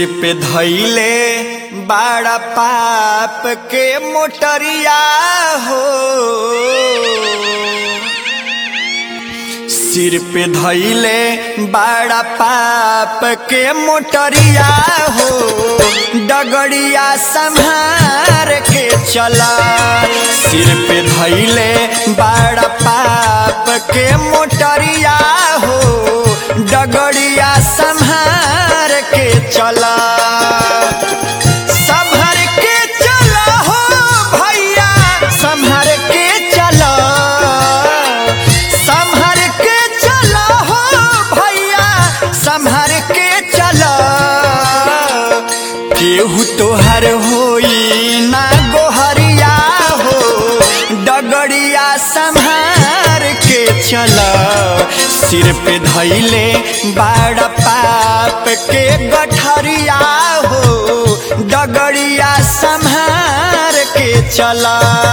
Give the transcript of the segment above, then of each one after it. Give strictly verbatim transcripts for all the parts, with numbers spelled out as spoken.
पे धइले बड़ा पाप के मोटरिया हो, सिर पे धइले बड़ा पाप के मोटरिया हो, डगड़िया संभार के चला। सिर पे धइले बड़ा पाप के मोटरिया हो, डगड़िया संभार के चला। संभर के चला हो भैया, संभर के चला, संभर के चला हो भैया, संभर के चला। केहू तोहर होई ना गोहरिया हो, डगड़िया संभार के चला। सिर पे धइले बड़ा पाप के गठरिया हो, डगड़िया संभार के चला।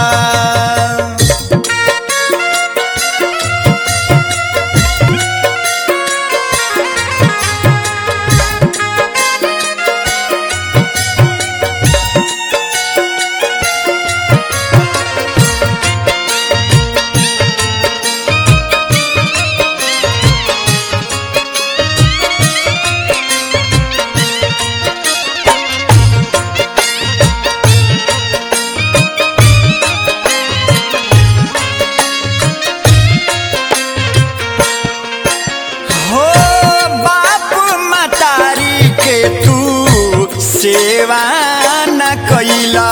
सेवा न कैला,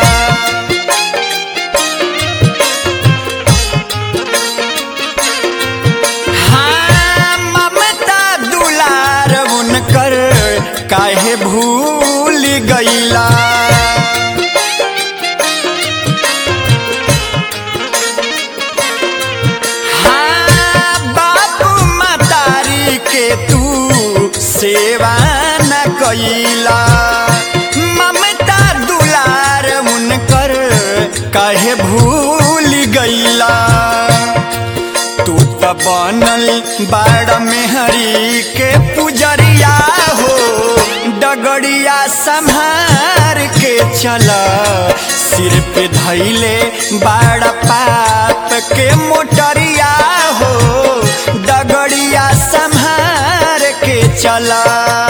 हाँ ममता दुलार उनकर काहे भूल गईला। हाँ बाप मतारी के तू सेवा न कैला, काहे भूल गईला। तू त बनल बाड़ा मेहरी के पुजरिया हो, डगड़िया संभार के चला। सिर पे धइले बड़ा पाप के मोटरिया हो, डगड़िया संभार के चला।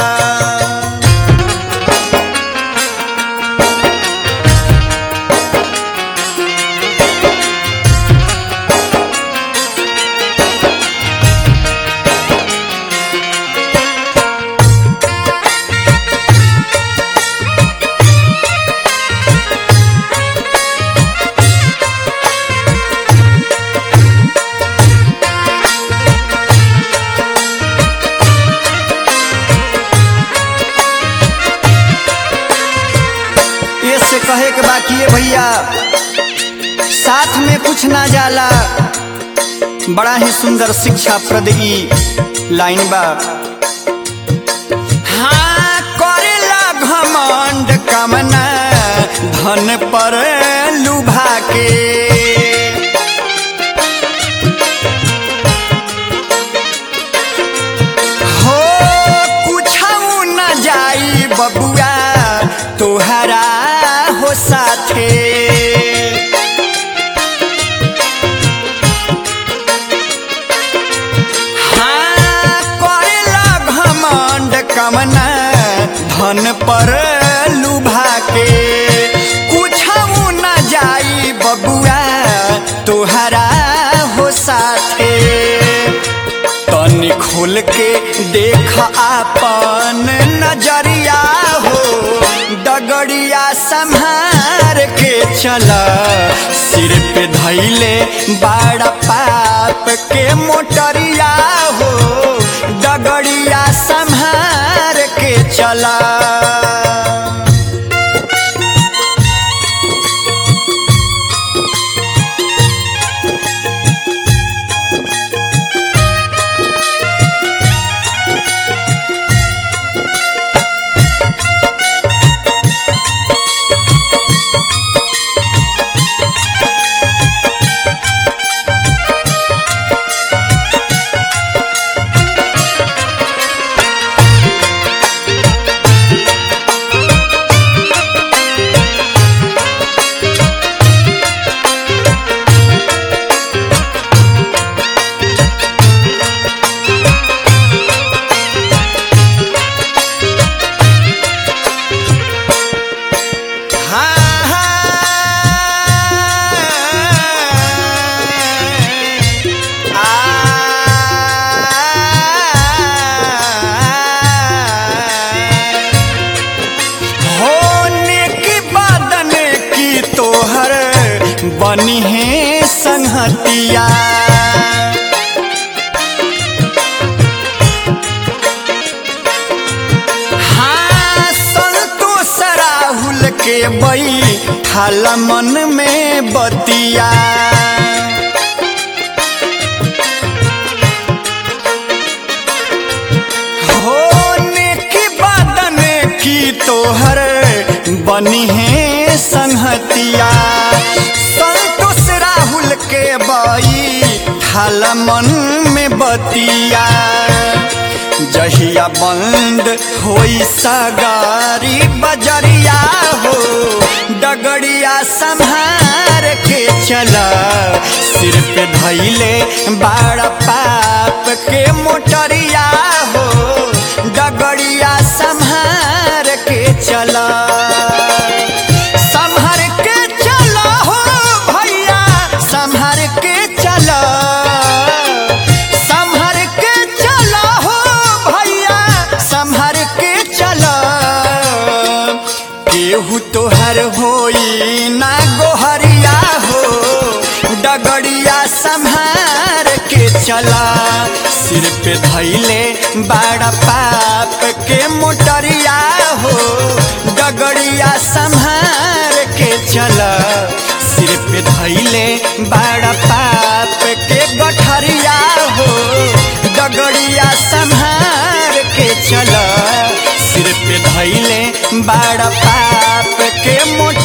कहे के बाकी है भैया, साथ में कुछ ना जाला। बड़ा ही सुंदर शिक्षा प्रद ई लाइन बा। हाँ करेला घमंड कामना धन पर लुभा के, हो कुछऊ न जाई बबुआ तोहरा हो साथे। हाँ करेला घमंड कामना धन पर लुभा के, कुछऊ न जाई बबुआ तोहरा हो साथे। तनी खोल के देख आपन नजरिया हो, डगड़िया संभार के चला। सिर पे धइले बड़ा पाप के मोटरिया हो, डगड़िया संभार के चला। बनी है संहतिया। हाँ संतोष राहुल के बैठाल मन में बतिया। तोहर बनी है संहतिया। संतोष राहुल के बई ठाल मन में बतिया। जहिया बंद होई सगारी बजरिया हो डगड़िया संहार के चला। सिर पे धैले बाड़ा पाप के मोटरिया हो डगड़िया संहार के चला। संहार के चला हो भैया संहार के चला। संहार के चला हो भैया संहार के चला। केहू तोहर होई ना गोहरिया हो डगड़िया संहार के चला। सिर पे धैले बाड़ा पाप के मोटरिया हो डगड़िया संहार के चला। सिर पे धैले बाड़ा पाप के गठरिया हो डगड़िया संहार के चला। सिर पे धैले बाड़ा पाप के मोट